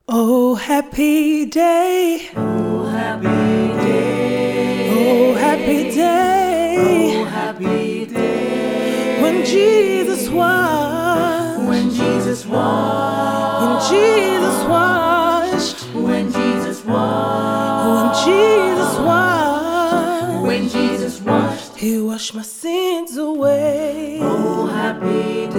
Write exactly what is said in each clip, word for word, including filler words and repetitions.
Oh, happy day. Oh, happy day. Oh, happy day. Oh, happy day. When Jesus washed. When Jesus washed. When Jesus washed. When Jesus washed. When Jesus washed. When Jesus washed. He washed my sins away. Oh, happy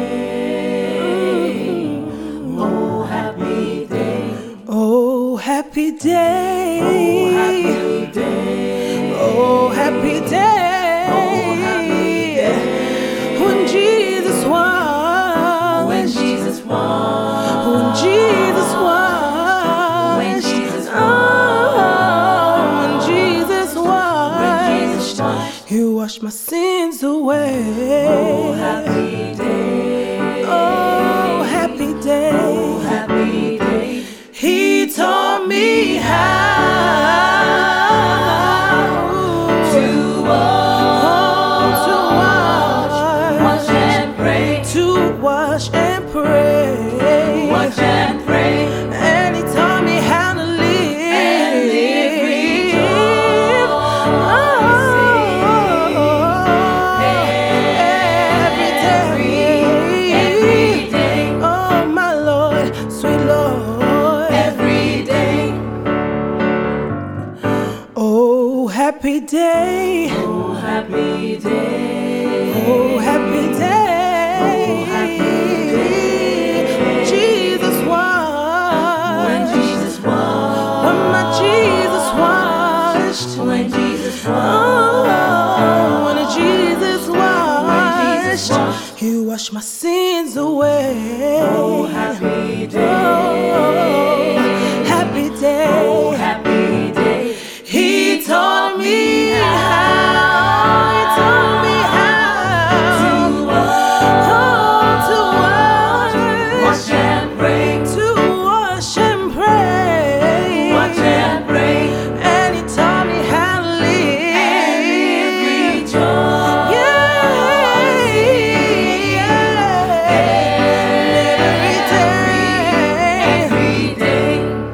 day. Oh, happy day. Oh, happy day. Oh, happy day. Oh, happy day. Oh, happy day. When Jesus washed. When Jesus washed. When Jesus washed. When Jesus Oh, when Jesus washed. When Jesus washed. He washed my sins away. Oh, happy day. Oh, happy day. Oh, happy day. He taught me how To oh, to wash, wash and pray. to wash and pray, Wash and pray. and He taught me how to live, And live rejoicing. every day, Every day. Oh, my Lord, sweet Lord. Every day. Oh, happy day. Oh, happy day. Oh, happy day. Oh, happy day. Jesus washed. When Jesus washed. When my Jesus washed. When Jesus Oh, washed. when Jesus Jesus washed. washed. He washed my sins away. Oh, happy day. Oh, happy day. Oh, happy day. He taught me how. He taught me how. To Oh, to wash. wash and pray. To wash and pray. Wash and pray. And He taught me how to live. And live rejoice. Every day.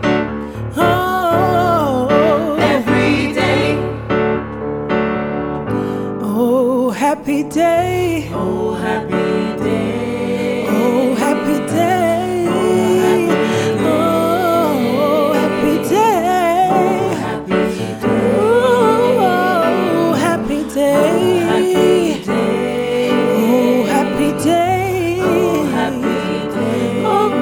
Every day. Oh, happy day. Oh, happy day. Oh, happy day. Oh, happy day. Happy day. Oh, happy day. Happy day. Oh, happy day. Oh, happy day. Oh,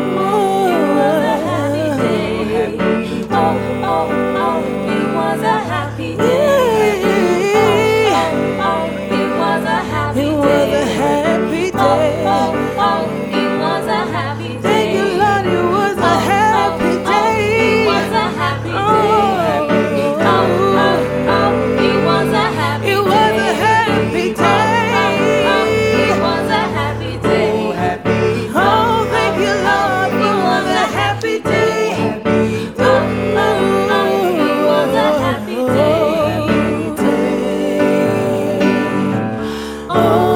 Oh, oh, oh, it was a happy day. yeah. Oh, oh, it was a happy It was day. a happy Oh, day. oh, oh, it was a happy day. Thank you, Lord, it was a happy Oh, day. it was a happy day. Oh, Oh, oh, oh, it was a happy it day. was a happy Oh, oh, oh, day. it was a happy day. Oh, thank you, Lord, it was a happy day. Oh, oh, oh, it was a happy day. Oh,